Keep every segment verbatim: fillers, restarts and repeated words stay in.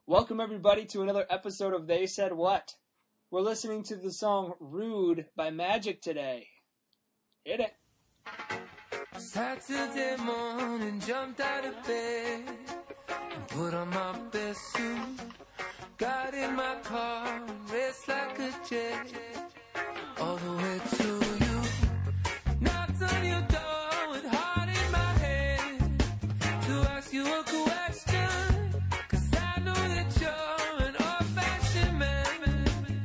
Welcome everybody to another episode of They Said What. We're listening to the song Rude by Magic today. Hit it. Saturday morning, jumped out of bed and put on my best suit. Got in my car and raced like a jet all the way to you. Knocked on your door with heart in my head to ask you a question, 'cause I know that you're an old-fashioned man.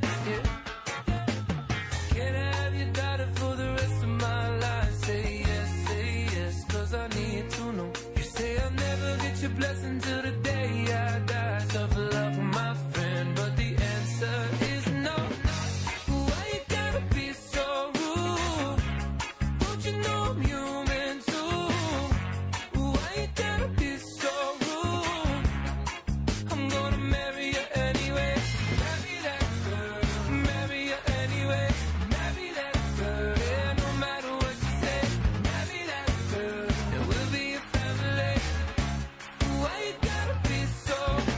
Yeah. Can I have your daughter for the rest of my life? Say yes, say yes, 'cause I need to know. You say I'll never get your blessing till the day I die. Tough love, my friend, but the answer is no. Why you gotta be so rude? Don't you know I'm human too? Why you gotta be so rude? I'm gonna marry you anyway. Marry that girl. Marry you anyway. Marry that girl. Yeah, no matter what you say. Marry that girl. And we'll be a family. Why you gotta be so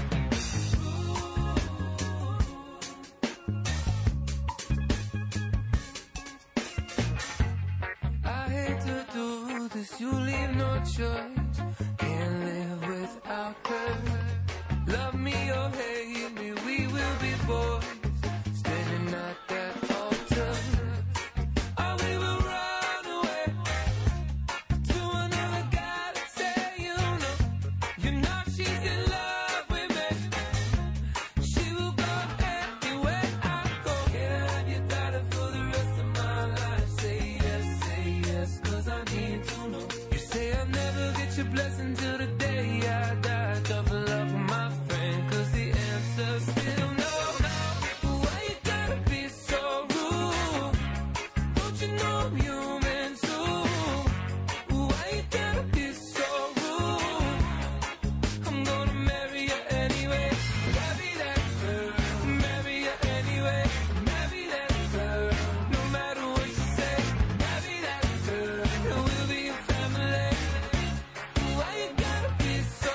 I hate to do this, you leave no choice. Can't live without her. Love me or hate me, we will be boys. Standing at that altar. Or we will run away to another guy that say you know. You know she's in love with me. She will go anywhere I go. Can I have your daughter for the rest of my life? Say yes, say yes, 'cause I need to know. You say I'll never get your blessing till the day I die. Tough love, my friend, 'cause the answer's still no. Why you gotta be so rude? Don't you know I'm human too? Why you gotta be so rude? I'm gonna marry you anyway. Marry that girl. Marry you anyway. Marry that girl. No matter what you say. Marry that girl. And we'll be a family. Why you gotta be so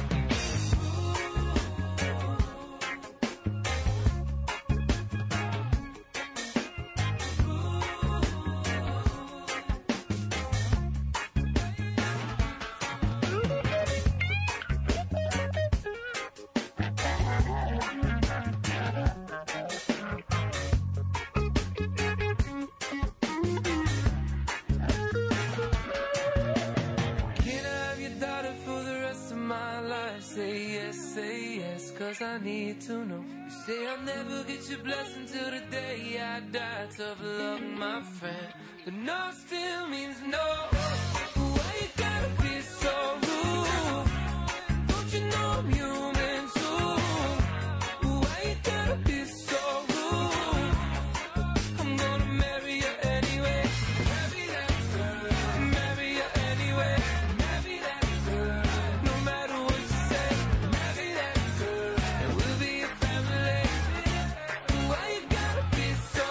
Can I have your daughter for the rest of my life? Say yes, say yes, 'cause I need to know. You say I'll never get your blessing till the day I die. Tough luck, my friend, but no still means no. Why you gotta be so rude? Don't you know I'm human too? Why you gotta be so rude? I'm gonna marry you anyway. Marry that girl. Marry you anyway. Marry that girl. No matter what you say. Marry that girl. And we'll be a family. Why you gotta be so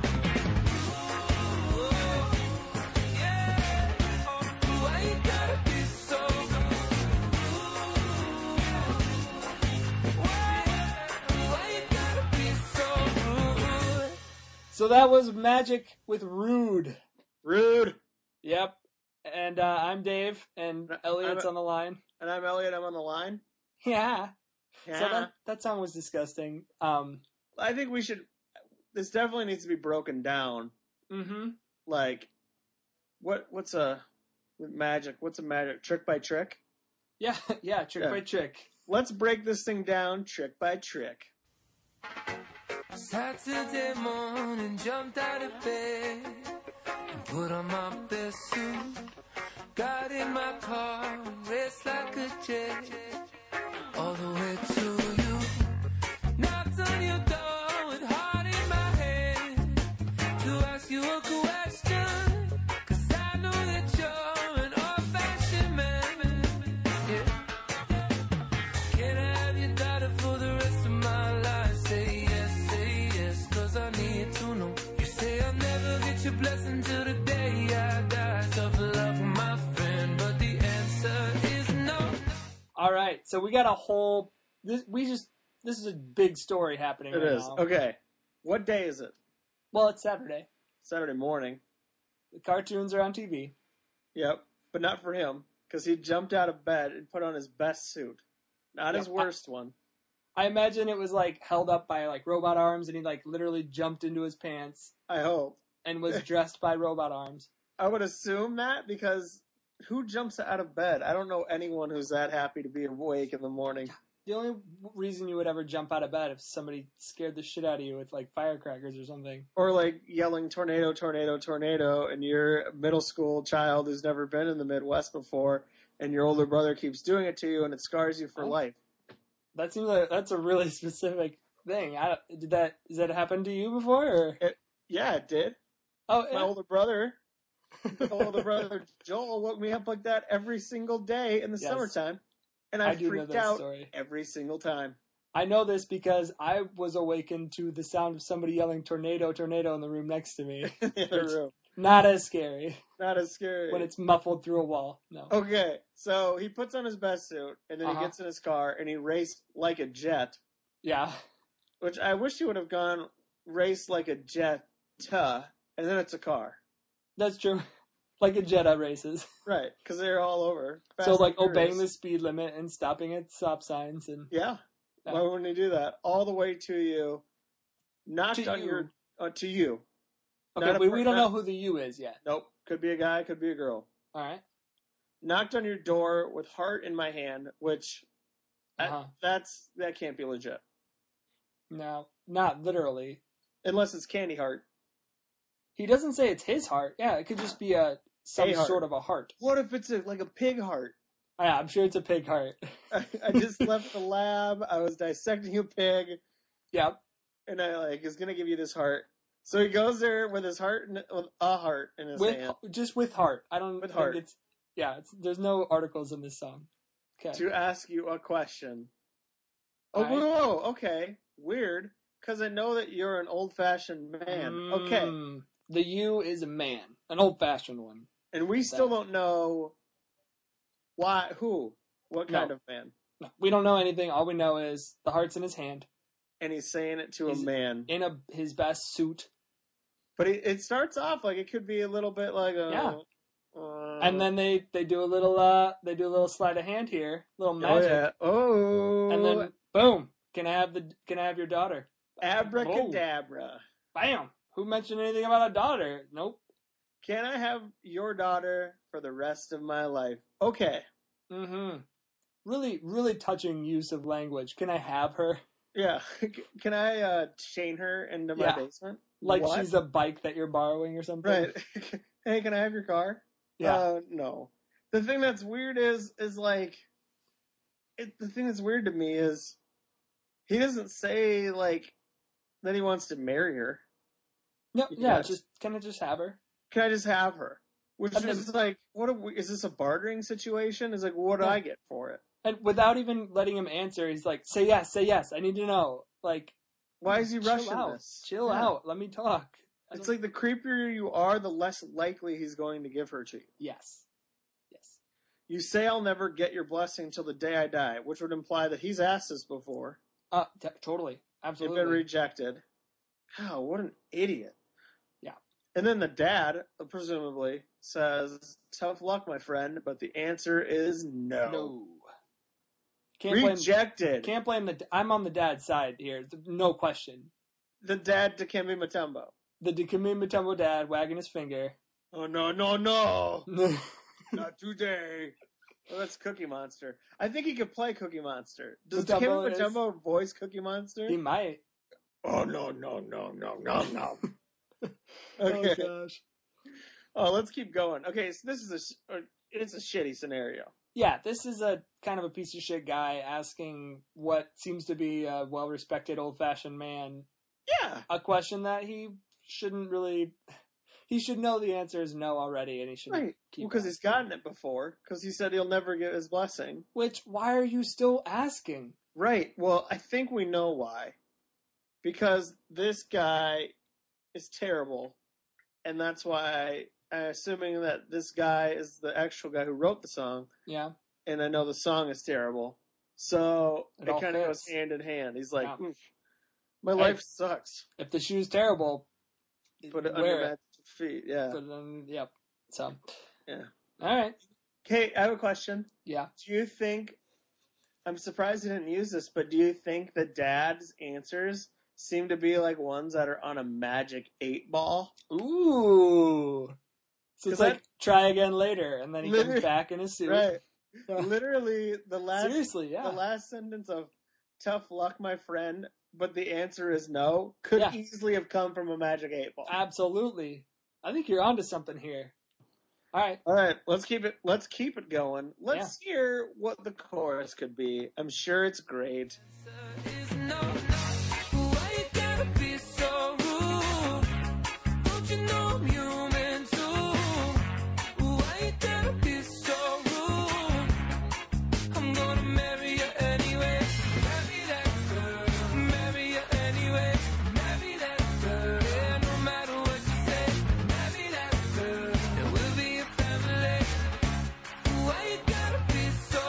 yeah. Why you gotta be so Why? Why you gotta be so rude? So that was Magic with Rude. Rude. Yep. And uh, I'm Dave, and Elliot's I'm- on the line. And I'm Elliot. I'm on the line. Yeah. Yeah. So that, that song was disgusting. Um, I think we should. This definitely needs to be broken down. mm-hmm. Like, what? What's a magic? What's a magic? Trick by trick. Yeah, yeah, trick Yeah. by trick. Let's break this thing down, trick by trick. Saturday morning, jumped out of bed and put on my best suit. Got in my car and raced like a jet all the way to you. Knocked on your door with heart in my head to ask you a question, 'cause I know that you're an old-fashioned man. Yeah. Can I have your daughter for the rest of my life? Say yes, say yes, 'cause I need to know. You say I'll never get your blessing till the day I die. Tough love, my friend, but the answer is no. All right, so we got a whole. This, we just this is a big story happening It right is. now. Okay. What day is it? Well, it's Saturday. Saturday morning. The cartoons are on T V. Yep. But not for him, because he jumped out of bed and put on his best suit. Not Yep. his worst one. I imagine it was like held up by like robot arms, and he like literally jumped into his pants I hope. and was dressed by robot arms. I would assume that, because who jumps out of bed? I don't know anyone who's that happy to be awake in the morning. The only reason you would ever jump out of bed if somebody scared the shit out of you with like firecrackers or something. Or like yelling tornado, tornado, tornado, and you're a middle school child who's never been in the Midwest before, and your older brother keeps doing it to you, and it scars you for Oh. life. That seems like that's a really specific thing. I don't- did that does that happen to you before? Or? Yeah, it did. Oh, My yeah. older brother, my older brother Joel woke me up like that every single day in the Yes. summertime, and I, I do know freaked that out story. every single time. I know this because I was awakened to the sound of somebody yelling "tornado, tornado" in the room next to me. in the other room. Not as scary Not as scary. when it's muffled through a wall. No. Okay, so he puts on his best suit, and then Uh-huh. he gets in his car, and he raced like a jet, Yeah, which I wish he would have gone race like a jet, and then it's a car. that's true. Like in Jedi races. Right, because they're all over. Fast So and like Furious. obeying the speed limit and stopping at stop signs and Yeah. Yeah. Why wouldn't he do that? All the way to you. Knocked To on you. your... Uh, to you. okay, Not a we, per- we don't not- know who the you is yet. Nope. Could be a guy, could be a girl. All right. Knocked on your door with heart in my hand, which... that- Uh-huh. that's... That can't be legit. No, not literally. Unless it's candy heart. He doesn't say it's his heart. Yeah, it could just be a some A heart. sort of a heart. What if it's a, like a pig heart? Yeah, I'm sure it's a pig heart. I, I just left the lab. I was dissecting a pig, Yeah. and I like is gonna give you this heart. So he goes there with his heart, in, with a heart in his With hand, just with heart. I don't With think heart. it's yeah, it's there's no articles in this song. Okay. to ask you a question. Oh, Alright. whoa, whoa, okay, weird, because I know that you're an old-fashioned man. Okay, Mm, the you is a man, an old-fashioned one. and we still don't know why, who, what kind No. of man, No, we don't know anything. All we know is the heart's in his hand, and he's saying it to He's- a man. in a his best suit, But it, it starts off like it could be a little bit like a. Yeah. Uh, and then they they do a little uh they do a little sleight of hand here, little oh, magic, yeah. Oh, and then boom, can I have the can I have your daughter? abracadabra. Bam. Who mentioned anything about a daughter? Nope. Can I have your daughter for the rest of my life? Okay. Mm-hmm. Really, really touching use of language. Can I have her? Yeah. Can I uh, chain her into my Yeah. basement? Like What? she's a bike that you're borrowing or something? Right. Hey, can I have your car? Yeah. Uh, no. The thing that's weird is, is like, it, the thing that's weird to me is, he doesn't say, like, that he wants to marry her. no, yeah, Yes. just can I just have her? Can I just have her? Which And then- is like, what? Are we, is this a bartering situation? Is like, what do Yeah. I get for it? And without even letting him answer, he's like, "Say yes, say yes. I need to know." Like, Why is he chill rushing out, this? chill Yeah. out. Let me talk. I It's don't- like the creepier you are, the less likely he's going to give her to you. yes, yes. You say I'll never get your blessing until the day I die, which would imply that he's asked this before. Uh, t- totally, You've absolutely. been rejected. Oh, what an idiot. Yeah. And then the dad, presumably, says, tough luck, my friend, but the answer is no. no. Can't blame. Rejected. Can't blame the. I'm on the dad's side here. No question. The dad, Dikembe Mutombo. The Dikembe Mutombo dad wagging his finger. Oh, no, no, no. He Not today. Well, that's Cookie Monster. I think he could play Cookie Monster. Does Mutombo Dikembe is- Mutombo voice Cookie Monster? might. Oh, no, no, no, no, no, no. Oh Okay. gosh. Oh, let's keep going. Okay, so this is a, sh- uh, it's a shitty scenario. Yeah, this is a kind of a piece of shit guy asking what seems to be a well-respected old-fashioned man Yeah. a question that he shouldn't really. He should know the answer is no already, and he should Right. keep. Because on. he's gotten it before, because he said he'll never get his blessing. Which, why are you still asking? Right. Well, I think we know why. Because this guy is terrible. And that's why, I'm assuming that this guy is the actual guy who wrote the song, Yeah. and I know the song is terrible. So It it, all kind of goes fits. hand in hand. He's like, Yeah. "Oof, my Hey. life sucks. If the shoe's terrible, Put it wear under it. Matt's feet." Yeah. Put it on, yep. So, Yeah. all right. Okay, I have a question. Yeah. Do you think, I'm surprised he didn't use this, but do you think the dad's answers seem to be like ones that are on a magic eight ball? Ooh. So it's 'Cause like, that- try again later, and then he comes Literally- back in his suit. Right. Yeah. Literally, the last Seriously, yeah. the last sentence of "tough luck, my friend," but the answer is no, could Yeah. easily have come from a magic eight ball. Absolutely. I think you're onto something here. All right. All right, let's keep it. Let's keep it going. Let's hear what the chorus could be. I'm sure it's great. Is no, why you gotta be so rude? Don't you know I'm human too? Why you gotta be so rude? I'm gonna marry you anyway. Marry that girl. Marry you anyway. Marry that girl. Yeah, no matter what you say. Marry that girl. And we'll be a family. Why you gotta be so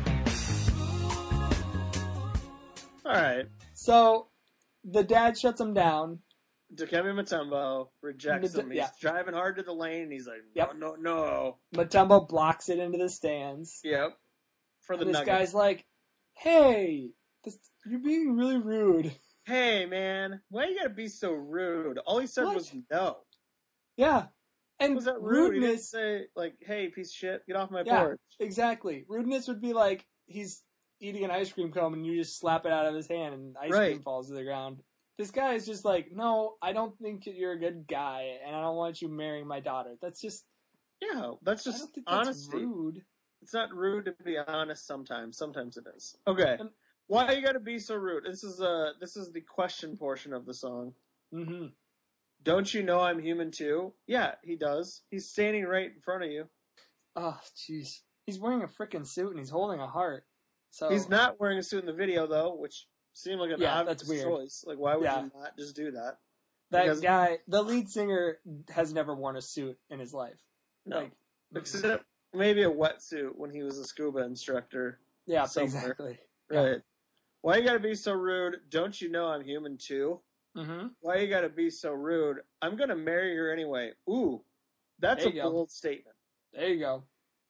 rude? All right, So the dad shuts him down. Dikembe Mutombo rejects Mut- him. He's yeah. driving hard to the lane. And he's like, no, Yep. no, no. Mutombo blocks it into the stands. Yep. For the And this Nuggets. guy's like, "Hey, this, you're being really rude." Hey, man, why you gotta be so rude? All he said What? was no. Yeah, and Was that rude? He didn't rudeness. say like, "Hey, piece of shit, get off my Yeah, porch." exactly. Rudeness would be like he's eating an ice cream cone and you just slap it out of his hand and ice Right. cream falls to the ground. This guy is just like, "No, I don't think you're a good guy, and I don't want you marrying my daughter." That's just, Yeah, that's I just don't think that's honesty. rude. It's not rude to be honest sometimes. Sometimes it is. Okay. And- Why you gotta be so rude? This is uh this is the question portion of the song. Mm-hmm. Don't you know I'm human too? Yeah, he does. He's standing right in front of you. Oh, jeez. He's wearing a freaking suit and he's holding a heart. So He's not wearing a suit in the video though, which seemed like an Yeah, obvious that's weird. choice. Like why would Yeah. you not just do that? that because- guy, the lead singer, has never worn a suit in his life. No. Like, Except maybe a wetsuit when he was a scuba instructor. yeah, somewhere. exactly. Right. Why you gotta be so rude? Don't you know I'm human too? Mm-hmm. Why you gotta be so rude? I'm gonna marry her anyway. Ooh, that's There a you go. bold statement. There you go.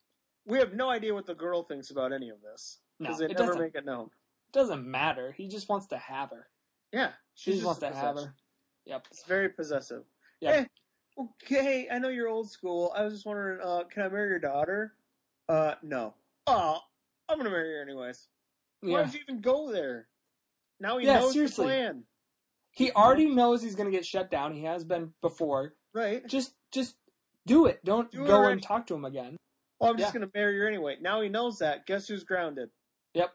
We have no idea what the girl thinks about any of this No, because they it never doesn't. make it known. Doesn't matter. He just wants to have her. Yeah, She she's just wants to a have possession. her. Yep. It's very possessive. Yep. Hey, okay, I know you're old school. I was just wondering, uh, can I marry your daughter? Uh, no. Oh, I'm gonna marry her anyways. Why Yeah. did you even go there? Now he Yeah, knows seriously. the plan, He already knows he's gonna get shut down. He has been before. right? Just, just do it. Don't Do it go already. and talk to him again. Well, I'm just Yeah. gonna marry her anyway. Now he knows that. Guess who's grounded? Yep.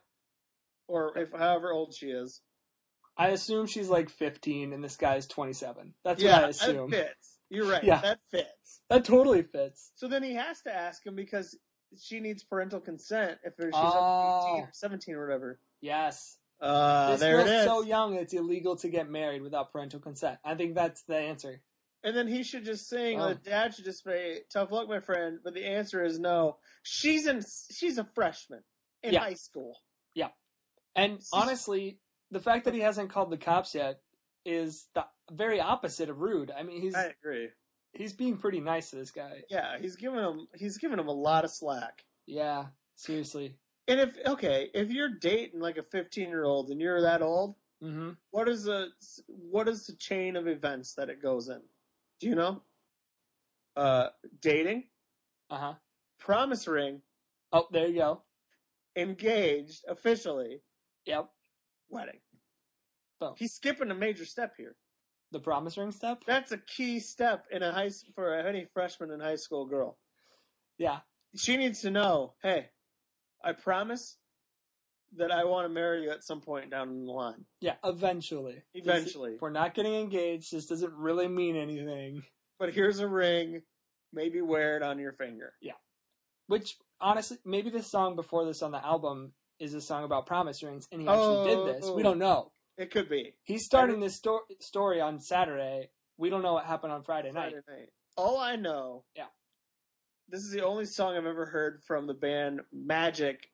Or if however old she is. I assume she's like fifteen and this guy's twenty-seven. That's yeah, what I that assume. fits. You're right. Yeah. That fits. That totally fits. So then he has to ask him because she needs parental consent if she's Oh. up to eighteen or seventeen or whatever. Yes. Uh, this there it girl's is. so young it's illegal to get married without parental consent. I think that's the answer. And then he should just sing. Oh. The dad should just say, "Tough luck, my friend." But the answer is no. She's in. She's a freshman in Yeah. high school. And She's- honestly, the fact that he hasn't called the cops yet is the very opposite of rude. I mean, he's I agree. he's being pretty nice to this guy. Yeah, he's giving him. He's giving him a lot of slack. Yeah, seriously. And if okay, if you're dating like a fifteen year old and you're that old, Mm-hmm. what is the what is the chain of events that it goes in? Do you know? Uh, dating, Uh-huh. promise ring, Oh, there you go. engaged officially, Yep. wedding. Boom. He's skipping a major step here. The promise ring step? That's a key step in a high for any freshman in high school girl. Yeah. She needs to know, hey, I promise that I want to marry you at some point down the line. Yeah, eventually. This- Eventually. If we're not getting engaged, this doesn't really mean anything. But here's a ring. Maybe wear it on your finger. Which, honestly, maybe the song before this on the album is a song about promise rings, and he actually did this. We Oh. don't know. It could be. He's starting this sto- story on Saturday. We don't know what happened on Friday night. Friday night. All I know. Yeah. This is the only song I've ever heard from the band Magic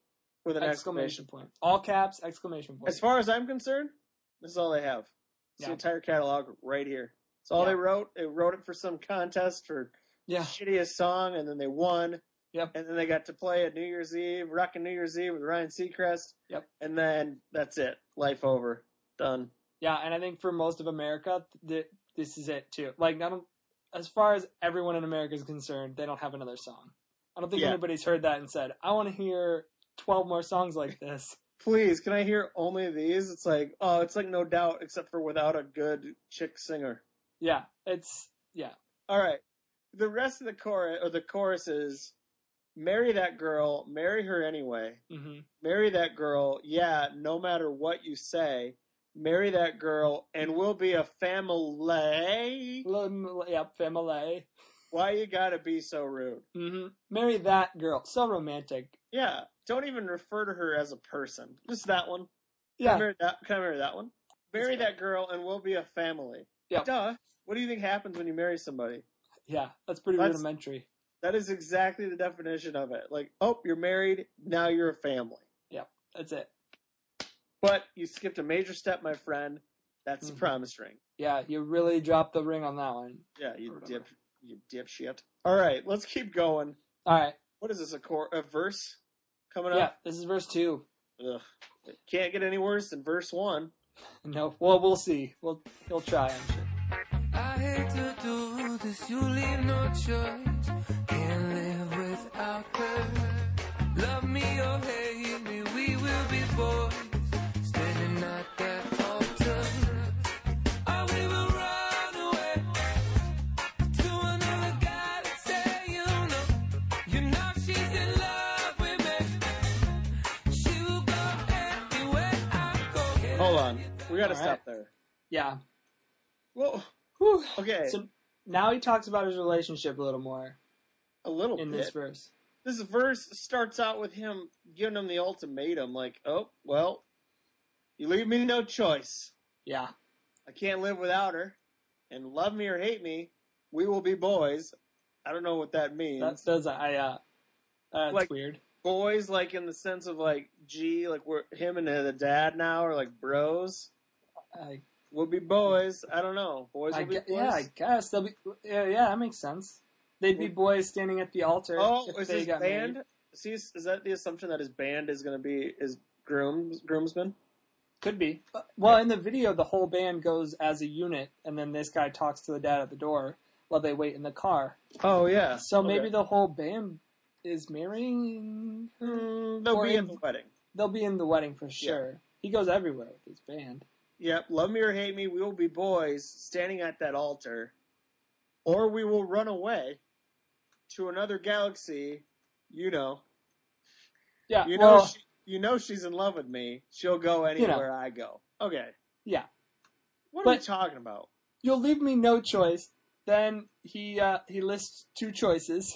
with an Exclamation exclamation. point. All caps, exclamation point. As far as I'm concerned, this is all they have. It's Yeah. the entire catalog right here. It's all Yeah. they wrote. They wrote it for some contest for Yeah. shittiest song, and then they won. Yep. And then they got to play at New Year's Eve, rocking New Year's Eve with Ryan Seacrest. Yep. And then that's it. Life over. Done. Yeah, and I think for most of America, th- this is it too. Like, not as far as everyone in America is concerned, they don't have another song. I don't think Yeah. anybody's heard that and said, "I want to hear twelve more songs like this." Please, can I hear only these? It's like, oh, it's like No Doubt, except for without a good chick singer. Yeah, it's yeah, All right. The rest of the chorus, or the chorus is, marry that girl, marry her anyway. hmm Marry that girl, yeah, no matter what you say. Marry that girl, and we'll be a family. yep, family. Why you gotta be so rude? hmm Marry that girl, so romantic. Yeah, don't even refer to her as a person. Just that one. Can I Yeah, marry that, can I marry that one? Marry that girl, and we'll be a family. Yep. Duh. What do you think happens when you marry somebody? yeah, that's pretty That's- rudimentary. That is exactly the definition of it. Like, oh, you're married, now you're a family. That's it. But you skipped a major step, my friend. That's the Mhm. promise ring. Yeah, you really dropped the ring on that one. Yeah, you Or whatever. dip, you dipshit. All right, let's keep going. All right, What is this? A cor- a verse coming yeah, up? this is verse two. Ugh. It can't get any worse than verse one. No, well, we'll see. We'll he'll try, I'm sure. I hate to do this, you leave no choice. Can't live without her. Love me or hate me, we will be boys. Standing at that altar. Or we will run away to another guy that say you know. You know she's in love with me. She will go anywhere I go. Hold on, we got to All stop right. there. Yeah. Whoa. Whew. Okay, So now he talks about his relationship a little more a little in bit. this verse. This verse starts out with him giving him the ultimatum, like, "Oh, well, you leave me no choice. Yeah. I can't live without her. And love me or hate me, we will be boys." I don't know what that means. That does I uh that's Like- weird. Boys, like in the sense of like, gee, like we're him and the dad now are like bros. I, We'll be boys. I don't know. Boys will I be gue- boys. yeah, I guess they'll be yeah, yeah, that makes sense. They'd be boys standing at the altar oh, if is they his got band? married. See, is is that the assumption that his band is going to be his grooms groomsmen? Could be. Well, in the video, the whole band goes as a unit, and then this guy talks to the dad at the door while they wait in the car. Oh yeah. So Okay. maybe the whole band is marrying. Mm, they'll or be in- in the wedding. They'll be in the wedding for sure. He goes everywhere with his band. Yep. Love me or hate me, we will be boys standing at that altar, or we will run away to another galaxy. You know. Yeah. You know. well, she, you know she's in love with me. She'll go anywhere I go. Okay. yeah. What are we But- talking about? You'll leave me no choice. Then he uh, he lists two choices.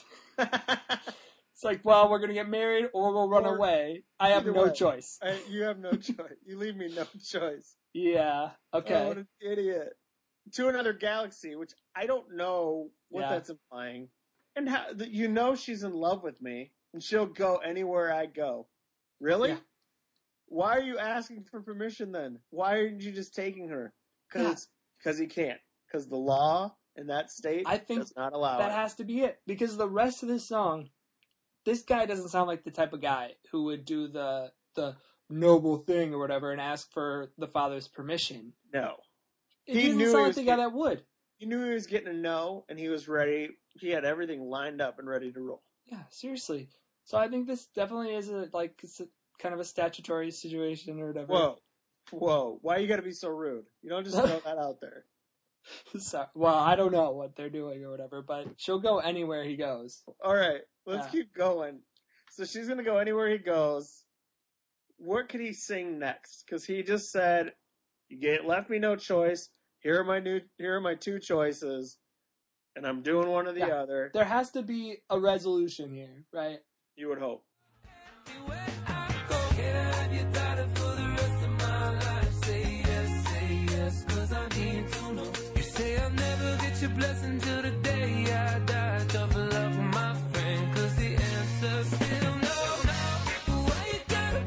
It's like, well, we're gonna get married or we'll run Or away. I have either no way. choice. I, you have no choice. You leave me no choice. Yeah. Okay. Oh, what an idiot. To another galaxy, which I don't know what Yeah. that's implying. And how, that you know she's in love with me, and she'll go anywhere I go. Really? Yeah. Why are you asking for permission then? Why aren't you just taking her? Because because he can't. Because the law in that state I think does not allow that it. has to be it because the rest of this song, this guy doesn't sound like the type of guy who would do the the noble thing or whatever and ask for the father's permission. No. It He doesn't knew he sound like was the guy getting- that would. He knew he was getting a no, and he was ready. He had everything lined up and ready to roll. Yeah, seriously. So I think this definitely is a like it's a, kind of a statutory situation or whatever. Whoa. Whoa. Why you gotta be so rude? You don't just throw that out there. So, well, I don't know what they're doing or whatever, but she'll go anywhere he goes. Alright, let's Yeah. keep going. So she's gonna go anywhere he goes. What could he sing next? Because he just said, "You get left me no choice. Here are my new. Here are my two choices, and I'm doing one or the Yeah. other." There has to be a resolution here, right? You would hope. Anywhere I go, can I have your daughter for the rest of my life? Say yes, say yes, 'cause I need to know. You say I'll never get your blessing till the day I die. Tough love, my friend, 'cause the answer's still no. Why you gotta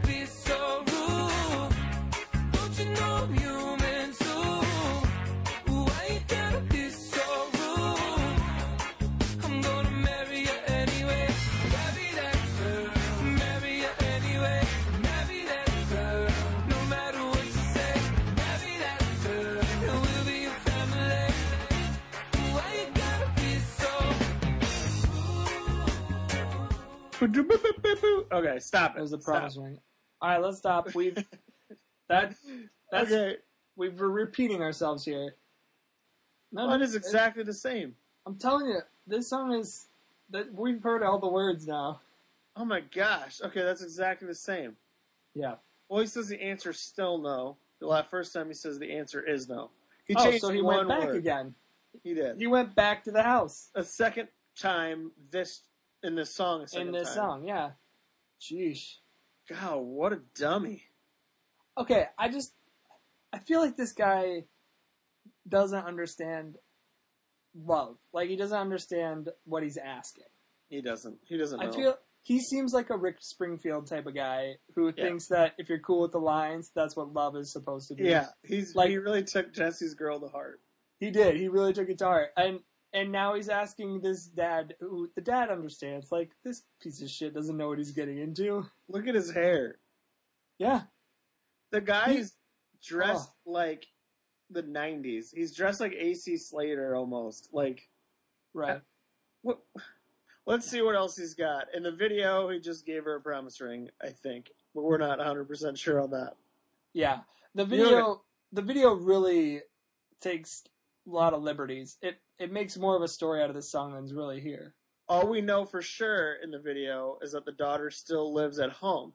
Okay, stop it. It was the Stop. promise ring. All right, let's stop. We've that that's Okay, we we're repeating ourselves here. No, well, it no, is exactly the same. I'm telling you, this song is that we've heard all the words now. Oh my gosh. Okay, that's exactly the same. Yeah. Well, he says the answer is still no. The last first time he says the answer is no. He Oh, changed so he one went back word. again. He did. He went back to the house A second time this in this song. A second in this time. song. Yeah. Jeez. God, what a dummy. Okay, I just I feel like this guy doesn't understand love. Like he doesn't understand what he's asking. He doesn't. He doesn't know. I feel he seems like a Rick Springfield type of guy who Yeah. thinks that if you're cool with the lines, that's what love is supposed to be. Yeah, he's Like- he really took Jesse's girl to heart. He did. He really took it to heart. And and now he's asking this dad who the dad understands. Like, this piece of shit doesn't know what he's getting into. Look at his hair. Yeah. The guy He- is dressed like the nineties. He's dressed like A C Slater almost. Like, Right. what? Let's see what else he's got. In the video, he just gave her a promise ring, I think. But we're not one hundred percent sure on that. Yeah. The You video know- the video really takes a lot of liberties. It it makes more of a story out of this song than's really here. All we know for sure in the video is that the daughter still lives at home.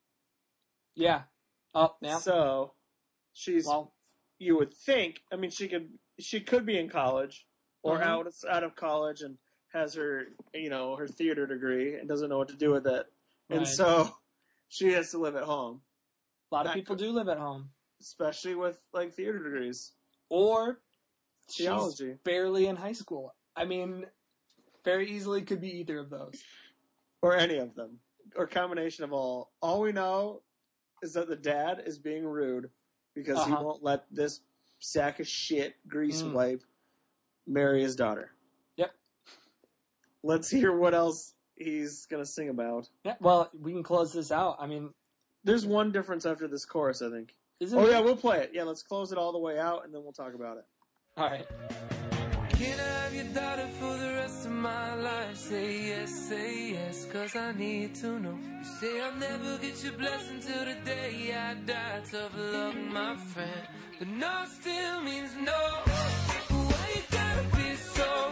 Yeah. Oh, yeah. So, she's, Well, you would think, I mean, she could she could be in college or Mhm. out out of college and has her, you know, her theater degree and doesn't know what to do with it. And Right. so she has to live at home, a lot of that people could- do live at home. especially with like theater degrees. Or Theology. she's barely in high school. I mean, very easily could be either of those. Or any of them. Or combination of all. All we know is that the dad is being rude because he Uh-huh. won't let this sack of shit grease Mm. wipe marry his daughter. Yep. Let's hear what else he's gonna sing about. Yeah, well, we can close this out. I mean, There's one difference after this chorus, I think. isn't Oh it? yeah, we'll play it. Yeah, let's close it all the way out and then we'll talk about it. All right. Can I have your daughter for the rest of my life? Say yes, say yes, cause I need to know. You say I'll never get your blessing till the day I die. Tough luck, my friend, but no still means no. Why you gotta be so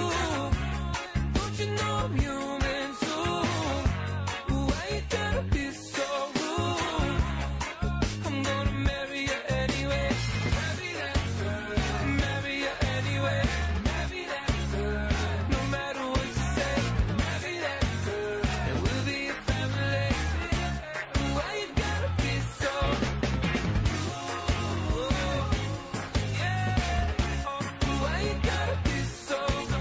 rude? Don't you know I'm human too? Why you gotta be so rude? I'm gonna marry you anyway. Marry that girl. Marry you anyway. Marry that girl. No matter what you say. Marry that girl. And we'll be a family. Why you gotta be so? Yeah. Why you gotta be so?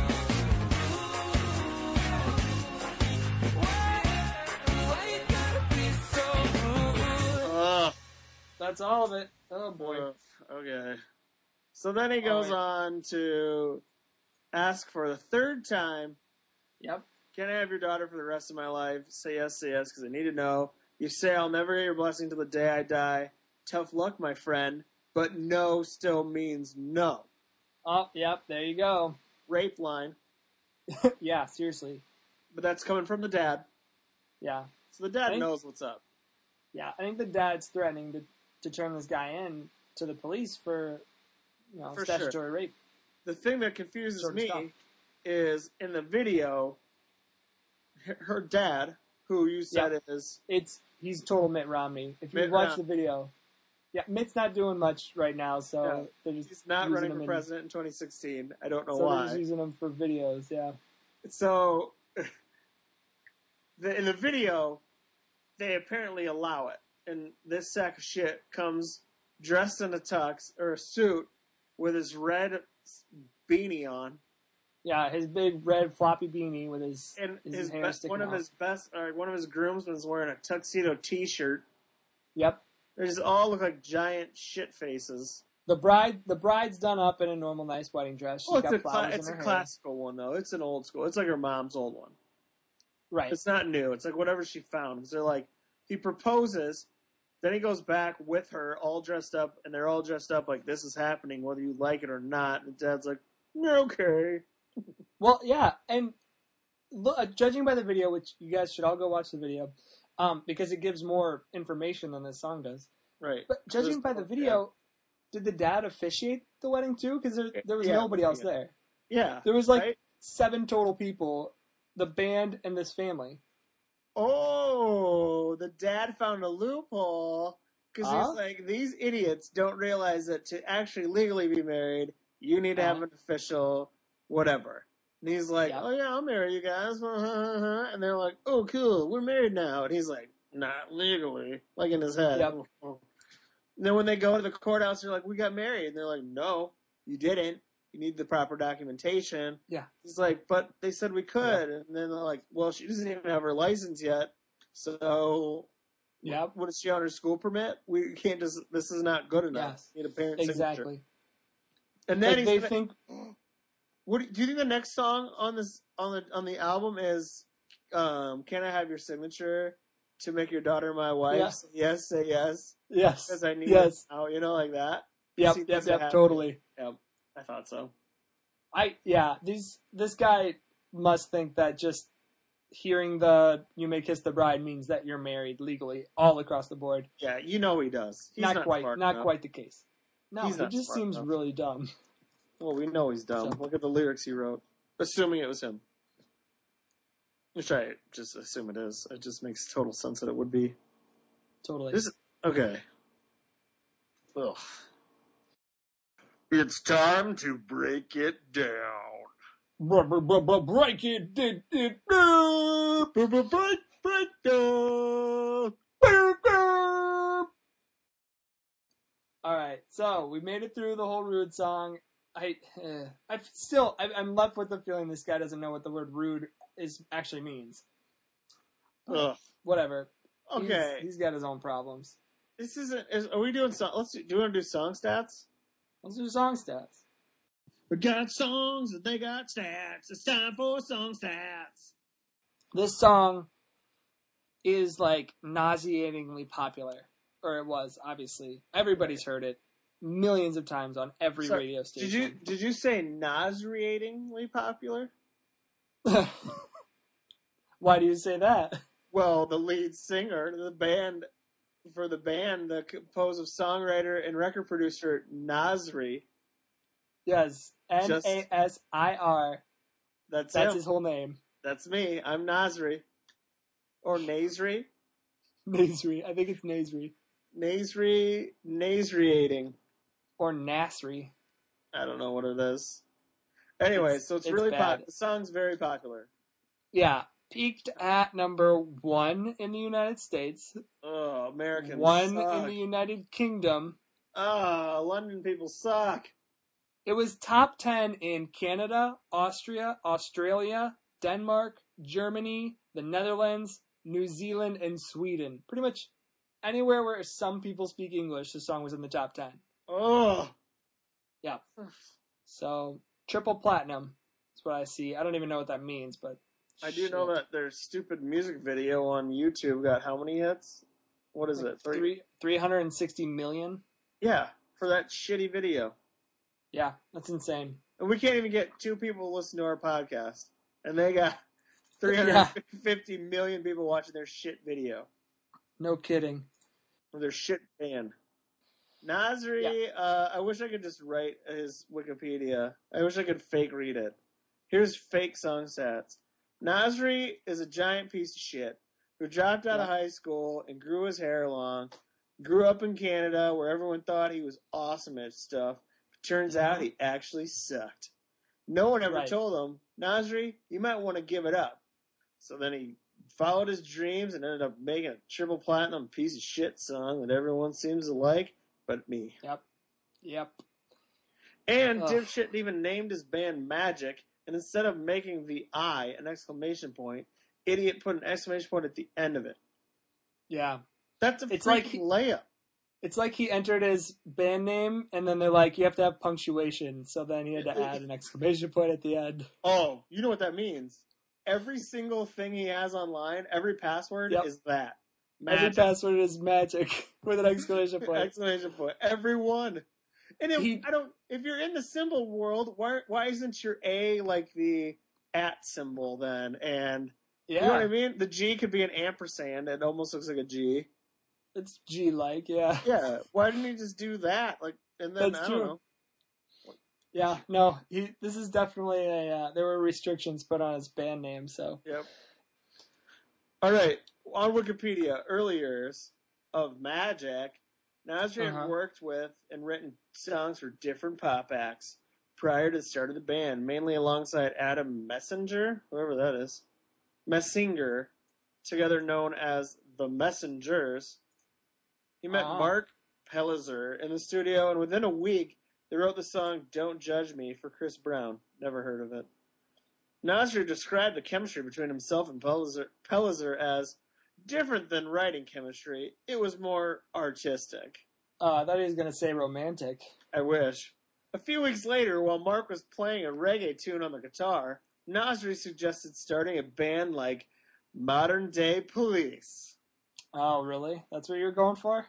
Why? Why you gotta be so? Ugh. That's all of it. Oh, boy. Ugh, okay. So then he goes All on to ask for the third time, Yep. can I have your daughter for the rest of my life? Say yes, say yes, because I need to know. You say I'll never get your blessing till the day I die. Tough luck, my friend. But no still means no. Oh, yep. There you go. Rape line. Yeah, seriously. But that's coming from the dad. Yeah. So the dad Think- knows what's up. Yeah. I think the dad's threatening to, to turn this guy in to the police for, you know, For statutory sure. rape. The thing that confuses Sort of me stuff. is in the video, her- her dad, who you said Yeah. is It's he's total Mitt Romney. If you Mitt watch Romney. the video, yeah, Mitt's not doing much right now, so Yeah. they're just he's not using running him for in- president in twenty sixteen. I don't know So they're why. just using him for videos. Yeah, So, the, in the video, they apparently allow it. And this sack of shit comes dressed in a tux or a suit with his red beanie on. yeah, his big red floppy beanie with his And his, his hair best, sticking one of out. his best, uh, one of his groomsmen is wearing a tuxedo T-shirt. Yep. They just all look like giant shit faces. The bride, the bride's done up in a normal, nice wedding dress. She's Well, it's got a, cla- flowers it's in a her hair. classical one though. It's an old school. It's like her mom's old one. Right. It's not new. It's like whatever she found. Because they're like, he proposes, then he goes back with her, all dressed up, and they're all dressed up like this is happening, whether you like it or not. And dad's like, "Yeah, okay." Well, yeah, and look, uh, judging by the video, which you guys should all go watch the video, um, because it gives more information than this song does. Right. But judging by the video, did the dad officiate the wedding too? Because there, there was Yeah, nobody else yeah. there. Yeah. There was like right? seven total people, the band and this family. Oh, the dad found a loophole because Huh? he's like, these idiots don't realize that to actually legally be married, you need to have Uh-huh. an official whatever. And he's like, Yep. oh yeah, I'll marry you guys. And they're like, oh cool, we're married now. And he's like, not legally, like in his head. Yep. And then when they go to the courthouse, they're like, we got married. And they're like, no, you didn't. You need the proper documentation. Yeah. He's like, but they said we could. And then they're like, well, she doesn't even have her license yet. So, Yep. what is she on her school permit? We can't just, this is not good enough. Yes. We need a parent signature. Exactly. And then Like he's they gonna- think, what do you think the next song on this, on the, on the album is, um, Can I Have Your Signature to Make Your Daughter My Wife? Yeah. Say yes, say yes. yes, Because I need yes, it now, you know, like that. yep, He yep, thinks it yep, happened. totally. Yep. I thought so. I yeah, these this guy must think that just hearing the "You May Kiss the Bride" means that you're married legally all across the board. Yeah, you know he does. He's not, not, quite, smart not enough. quite the case. No, He's he not just smart seems enough. really dumb. Well, we know he's dumb. So- Look at the lyrics he wrote. Assuming it was him. Which I just assume it is. It just makes total sense that it would be. Totally. This okay. Ugh. It's time to break it down. Br- br- br- br- break it, did it, Break, break, break down. All right, so we made it through the whole rude song. I, eh, I still, I, I'm left with the feeling this guy doesn't know what the word rude is actually means. Ugh. Whatever. Okay. He's, he's got his own problems. This isn't. Is, are we doing song? Let's do. Do you want to do song stats? Let's do song stats. We got songs and they got stats. It's time for song stats. This song is like nauseatingly popular, or it was obviously. Everybody's heard it millions of times on every So, radio station. Did you did you say nauseatingly popular? Why do you say that? Well, the lead singer, the band for the band, the composer, songwriter, and record producer Nasri. Yes, N Just- A S I R. That's That's him. his whole name. That's me. I'm Nasri, or Nasri, Nasri. I think it's Nasri. Nasri, Nasriating. Or Nasri. I don't know what it is. Anyway, It's- so it's, it's really bad. popular. The song's very popular. Yeah. Peaked at number one in the United States. Oh, Americans One suck. in the United Kingdom. Ah, London people suck. It was top ten in Canada, Austria, Australia, Denmark, Germany, the Netherlands, New Zealand, and Sweden. Pretty much anywhere where some people speak English, the song was in the top ten. Oh. Yeah. So, triple platinum is what I see. I don't even know what that means, but... I do know shit. that their stupid music video on YouTube got how many hits? What is it? Three? Three, 360 million? Yeah, for that shitty video. Yeah, that's insane. And we can't even get two people to listen to our podcast. And they got three hundred fifty million people watching their shit video. No kidding. Or their shit band. Nasri, uh, I wish I could just write his Wikipedia. I wish I could fake read it. Here's fake song stats. Nasri is a giant piece of shit who dropped out of Yeah. high school and grew his hair long, grew up in Canada where everyone thought he was awesome at stuff. But turns out he actually sucked. No one ever Right. told him, Nasri, you might want to give it up. So then he followed his dreams and ended up making a triple platinum piece of shit song that everyone seems to like, but me. Yep. Yep. And Ugh. Dipshit even named his band Magic, and instead of making the I an exclamation point, Idiot put an exclamation point at the end of it. Yeah. That's a It's freaking like- layup. It's like he entered his band name, and then they're like, you have to have punctuation. So then he had to add an exclamation point at the end. Oh, you know what that means? Every single thing he has online, every password Yep. is that. Every Magic. password is magic with an exclamation point. Exclamation point. Every one. And if, He- I don't. If you're in the symbol world, why why isn't your A like the at symbol then, and Yeah. you know what I mean? The G could be an ampersand. It almost looks like a G. It's G-like, yeah. Yeah. Why didn't he just do that? Like, and then That's I true. don't know. Yeah, no, he. This is definitely a. Uh, there were restrictions put on his band name, so. Yep. All right. On Wikipedia, early years of Magic, Nasri Uh-huh. had worked with and written songs for different pop acts prior to the start of the band, mainly alongside Adam Messenger, whoever that is, Messinger, together known as the Messengers. He met Ah. Mark Pellizer in the studio, and within a week, they wrote the song Don't Judge Me for Chris Brown. Never heard of it. Nasri described the chemistry between himself and Pellizer, Pellizer as different than writing chemistry. It was more artistic. Uh, I thought he was going to say romantic. I wish. A few weeks later, while Mark was playing a reggae tune on the guitar, Nasri suggested starting a band like Modern Day Police. Oh, really? That's what you were going for?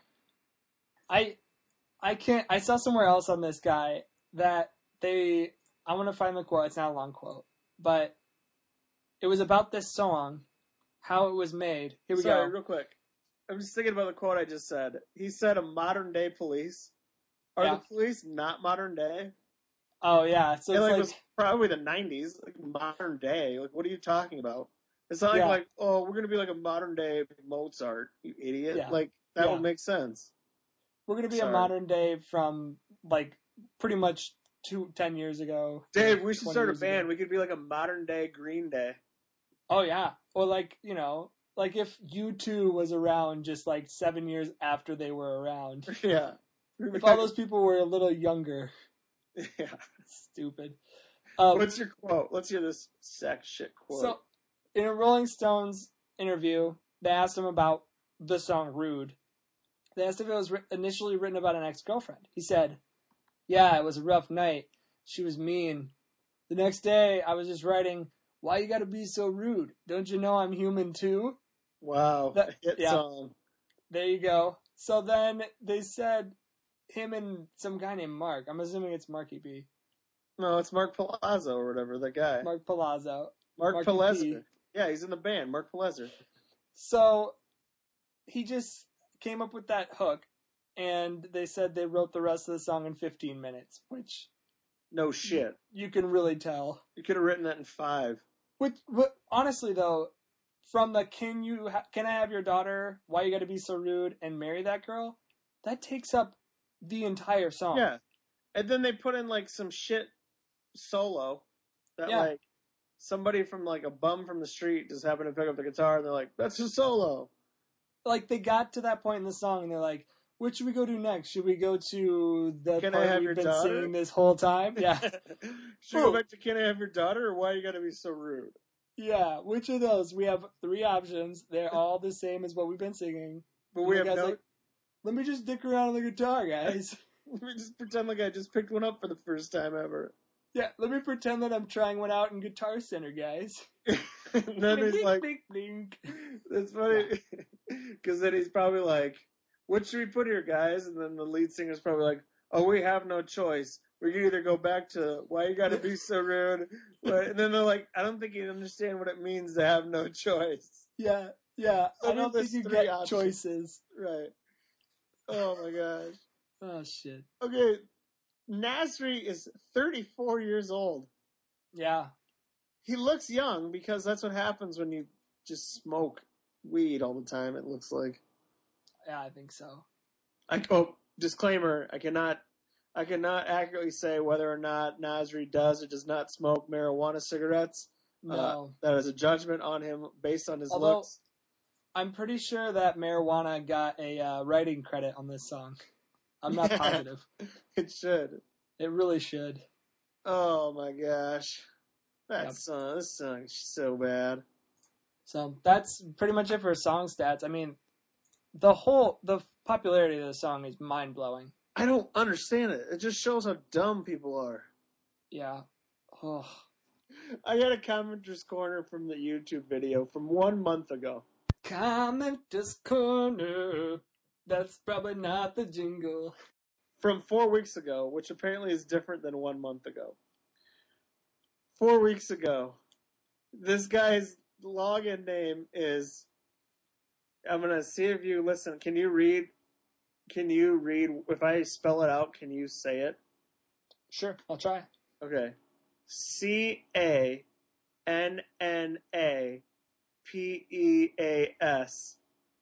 I I can't... I saw somewhere else on this guy that they... I want to find the quote. It's not a long quote. But it was about this song, how it was made. Here we Sorry, go. real quick. I'm just thinking about the quote I just said. He said a modern day police. Are Yeah. the police not modern day? Oh, yeah. So It it's like, like... was probably the nineties, like modern day. Like, what are you talking about? It's not like, Yeah. like oh, we're gonna be like a modern day Mozart, you idiot. Yeah. Like that Yeah. would make sense. We're going to be Sorry. a modern day from, like, pretty much two, ten years ago. Dave, we should twenty start a years band. ago. We could be like a modern day Green Day. Oh, yeah. Or, like, you know, like if U two was around just, like, seven years after they were around. Yeah. If all those people were a little younger. Yeah. Stupid. Um, What's your quote? Let's hear this sack shit quote. So, in a Rolling Stones interview, they asked him about the song Rude. They asked if it was ri- initially written about an ex-girlfriend. He said, yeah, it was a rough night. She was mean. The next day, I was just writing, why you gotta be so rude? Don't you know I'm human too? wow. That- a hit yeah. song. There you go. So then they said him and some guy named Mark. I'm assuming it's Marky B. No, it's Mark Palazzo or whatever, the guy. Mark Palazzo. Mark Marky Palazzo. P. Yeah, he's in the band. Mark Palazzo. So he just came up with that hook, and they said they wrote the rest of the song in fifteen minutes, which No shit. you can really tell. You could have written that in five. Which, what, honestly though, from the "Can you ha- can I have your daughter? Why you got to be so rude?" and "Marry that girl," that takes up the entire song. Yeah. And then they put in like some shit solo that Yeah. like somebody from like a bum from the street just happened to pick up the guitar and they're like, that's a solo. Like they got to that point in the song, and they're like, "What should we go do next? Should we go to the Can I part have we've your been daughter?" singing this whole time?" Yeah. Should we go back to Can I Have Your Daughter or Why You Gotta Be So Rude? Yeah, which of those? We have three options. They're all the same as what we've been singing. But we And have the guy's no. like, let me just dick around on the guitar, guys. Let me just pretend like I just picked one up for the first time ever. Yeah, let me pretend that I'm trying one out in Guitar Center, guys. And then he's Blink, like, blink, blink. it's funny. Because then he's probably like, what should we put here, guys? And then the lead singer's probably like, oh, we have no choice. We can either go back to Why You Gotta Be So Rude. But, and then they're like, I don't think you understand what it means to have no choice. Yeah, yeah. So I don't there's think you three get options. choices. Right. Oh my gosh. Oh, shit. Okay. Nasri is thirty-four years old. Yeah. He looks young because that's what happens when you just smoke weed all the time, it looks like. Yeah, I think so. I, oh, disclaimer, I cannot I cannot accurately say whether or not Nasri does or does not smoke marijuana cigarettes. No. Uh, that is a judgment on him based on his Although- looks. I'm pretty sure that Marijuana got a uh, writing credit on this song. I'm not positive. It should. It really should. Oh my gosh. That Yep. song, this song is so bad. So that's pretty much it for song stats. I mean, the whole the popularity of the song is mind blowing. I don't understand it. It just shows how dumb people are. Yeah. Oh. I got a commenter's corner from the YouTube video from one month ago. Commenter's Corner. That's probably not the jingle. From four weeks ago, which apparently is different than one month ago. Four weeks ago, This guy's login name is. I'm gonna see if you listen. Can you read? Can you read? If I spell it out, can you say it? Sure, I'll try. Okay. C A N N A P E A S.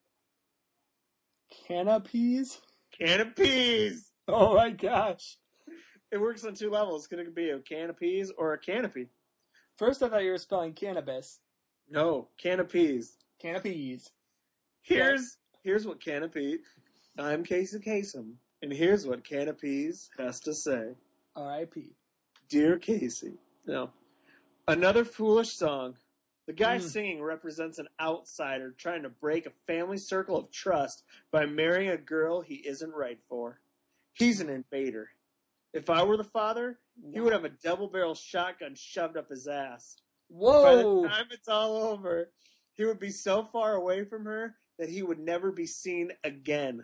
Canopies? Canopies! Oh my gosh. It works on two levels. Could it be a can of peas or a canopy? First I thought you were spelling cannabis. No, canopies. Canopies. Here's here's what canopy. I'm Casey Kasem, and here's what canopies has to say. R I P Dear Casey. No. Another foolish song. The guy Mm. singing represents an outsider trying to break a family circle of trust by marrying a girl he isn't right for. He's an invader. If I were the father, he would have a double-barrel shotgun shoved up his ass. By the Whoa! time it's all over, he would be so far away from her that he would never be seen again.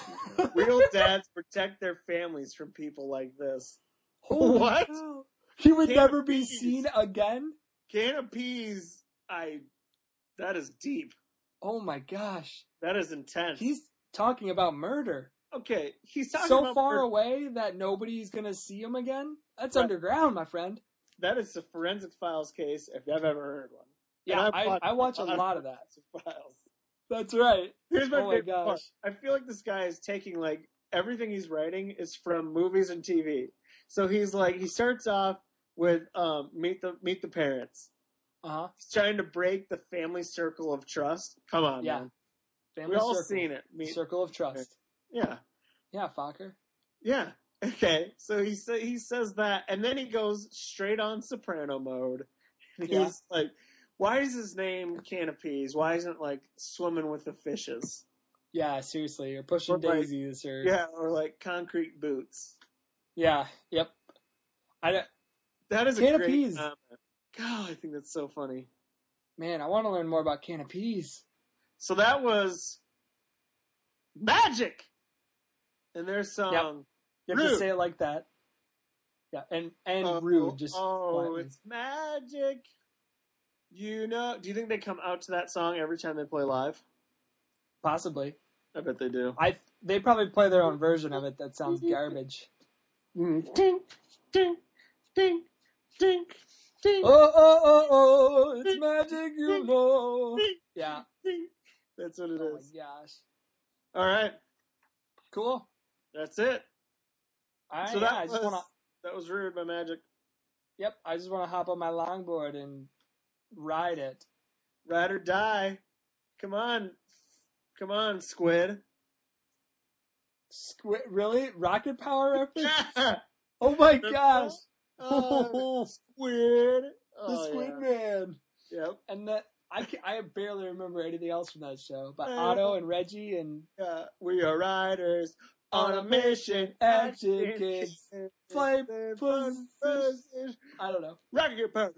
Real dads protect their families from people like this. Holy What? cow. He would Can never of be peas. seen again? Can of peas, I... That is deep. Oh my gosh. That is intense. He's talking about murder. Okay, he's talking So about far murder. away that nobody's gonna see him again? That's Right. underground, my friend. That is a Forensic Files case if I've ever heard one. Yeah, And I've I, watched I watch a lot of that. Forensic Files. That's right. Here's my Oh my favorite part. gosh. I feel like this guy is taking like everything he's writing is from movies and T V. So he's like he starts off with um, meet the meet the parents. Uh-huh. He's trying to break the family circle of trust. Come on, Yeah. man. Family We all circle. seen it. Meet, Circle of trust. yeah, Yeah, Fokker. yeah. Okay, so he sa- he says that, and then he goes straight on soprano mode. And he's Yeah. like, "Why is his name Canopies? Why isn't it like swimming with the fishes? Yeah, seriously. You're pushing Or like- daisies or... Yeah, or like concrete boots." Yeah, yep. I, don't- That is a Canopies. great comment. God, I think that's so funny. man, I want to learn more about canopies. So that was Magic, and their song. You have to Rude. say it like that. Yeah, and, and Oh, rude. Just oh, quietly. it's magic. You know? Do you think they come out to that song every time they play live? Possibly. I bet they do. I They probably play their own version of it that sounds garbage. Mm. Ding, ding, ding, ding, ding. Oh, oh, oh, oh, it's magic, you know. Ding, Yeah. ding. That's what it Oh my is. gosh. All right, Cool. that's it. All right, so yeah, that I was just want to... that was rude by Magic. Yep, I just want to hop on my longboard and ride it. Ride or die. Come on, come on, Squid. Squid, really? Rocket power reference? Yeah. Oh my The- gosh! Oh, Squid. The Oh, Squid yeah. Man. Yep. And that I can, I barely remember anything else from that show. But Uh, Otto and Reggie and Yeah, we are riders on a mission. Action, kids. Flame Fun position. I don't know. Rocket power.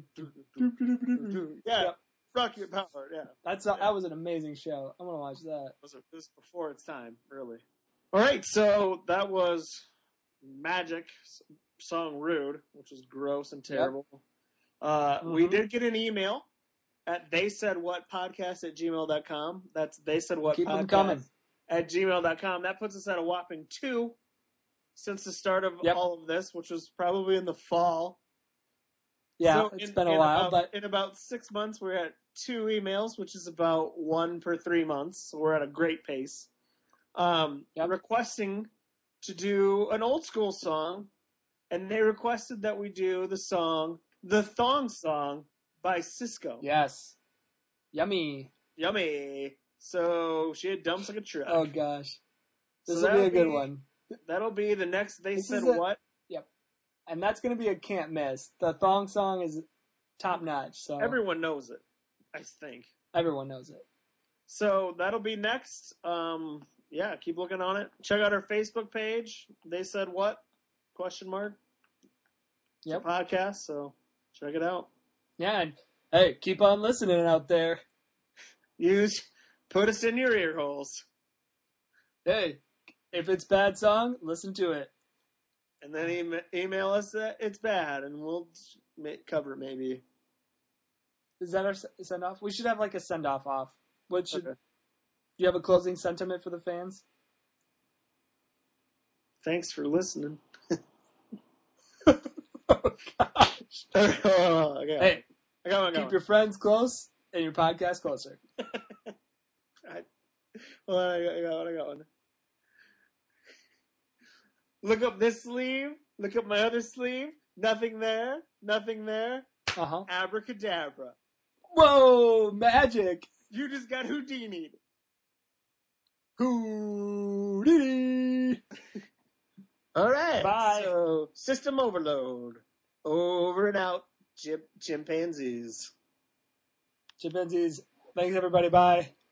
Yeah, Yep. rocket power. Yeah. That's a, that was an amazing show. I'm gonna watch that. Was it this before its time? Really. All right, so that was Magic song "Rude," which was gross and terrible. Uh, We Mhm. did get an email at they said what podcast at gmail dot com. That's they said what Keep 'em podcast coming. at gmail dot com. That puts us at a whopping two since the start of Yep. all of this, which was probably in the fall. Yeah, So it's in- been a in while, about, but in about six months, we're at two emails, which is about one per three months. So we're at a great pace. Um, Yep. Requesting to do an old school song, and they requested that we do the song, the Thong Song by Cisco. yes, yummy. Yummy. So she had dumps like a truck. Oh gosh, So this will be that'll a good be- one. That'll be the next. They This said is a- what? And that's gonna be a can't miss. The thong song is top notch, so Everyone knows it, I think. everyone knows it. So that'll be next. Um, yeah, keep looking on it. Check out our Facebook page. They said what? Question mark. It's a Yep. podcast. So check it out. Yeah, and hey, keep on listening out there. Use put us in your ear holes, Hey, if it's bad song, listen to it. and then ema email us that it's bad, and we'll ma- cover it maybe. Is that our send off? We should have like a send off off. What should? Okay. Do you have a closing sentiment for the fans? Thanks for listening. Oh gosh! okay. Hey, I got one. I got keep one. your friends close and your podcast closer. I, well, I, got, I got one. I got one. Look up this sleeve. Look up my other sleeve. Nothing there. Nothing there. Uh huh. Abracadabra. Whoa! Magic. You just got Houdini'd. Houdini. All right. Bye. So, system overload. Over and out. Chip, chimpanzees. Chimpanzees. Thanks everybody. Bye.